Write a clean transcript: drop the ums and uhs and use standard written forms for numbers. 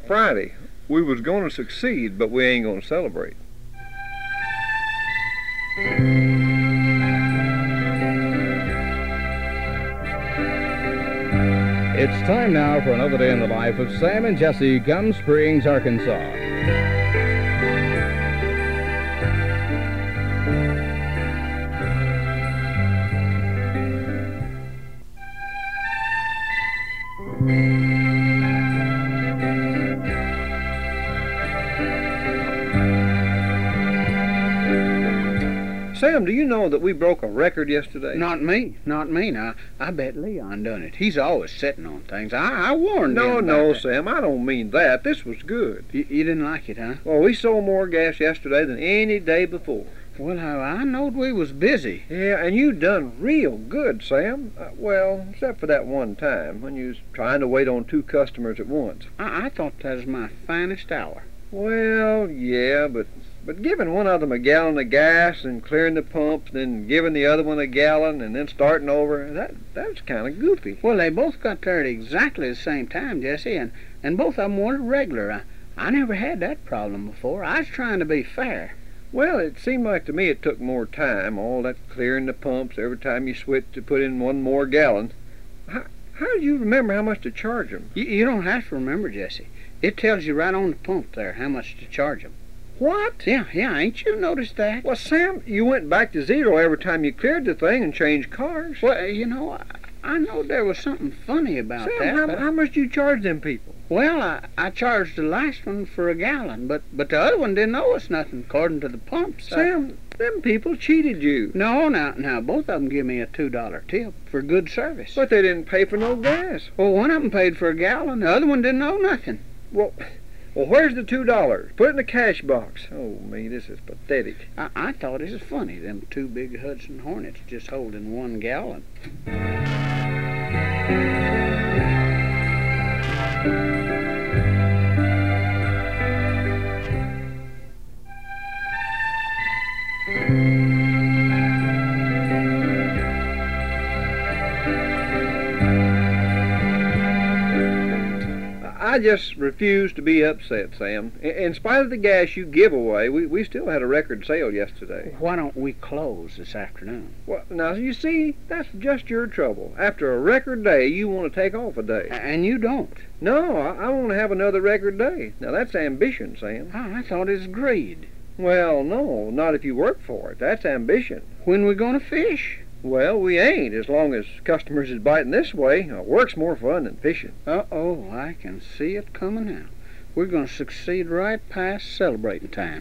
Friday. We was going to succeed, but we ain't going to celebrate. It's time now for another day in the life of Sam and Jesse, Gum Springs, Arkansas. Sam, do you know that we broke a record yesterday? Not me. Now, I bet Leon done it. He's always sitting on things. I warned him about No, that. Sam, I don't mean that. This was good. You didn't like it, huh? Well, we sold more gas yesterday than any day before. Well, I knowed we was busy. Yeah, and you done real good, Sam. Well, except for that one time when you was trying to wait on 2 customers at once. I thought that was my finest hour. Well, yeah, but giving one of them a gallon of gas and clearing the pump, then giving the other one a gallon and then starting over, that's kind of goofy. Well, they both got there at exactly the same time, Jesse, and both of them wanted regular. I never had that problem before. I was trying to be fair. Well, it seemed like to me it took more time, all that clearing the pumps every time you switched to put in one more gallon. How do you remember how much to charge them? You don't have to remember, Jesse. It tells you right on the pump there how much to charge them. What? Yeah, ain't you noticed that? Well, Sam, you went back to zero every time you cleared the thing and changed cars. Well, I know there was something funny about Sam, that. how much do you charge them people? Well, I charged the last one for a gallon, but the other one didn't owe us nothing according to the pumps. Sam, them people cheated you. No, now, both of them give me a $2 tip for good service. But they didn't pay for no gas. Well, one of them paid for a gallon, the other one didn't owe nothing. Well, where's the $2? Put it in the cash box. Oh, me, this is pathetic. I thought it was funny, them 2 big Hudson Hornets just holding 1 gallon. I just refuse to be upset, Sam. In spite of the gas you give away, we still had a record sale yesterday. Why don't we close this afternoon? Well, now, you see, that's just your trouble. After a record day, you want to take off a day. And you don't. No, I want to have another record day. Now, that's ambition, Sam. I thought it was greed. Well, no, not if you work for it. That's ambition. When we gonna fish? Well, we ain't, as long as customers is biting this way. Work's more fun than fishing. Uh-oh, I can see it coming now. We're gonna succeed right past celebrating time.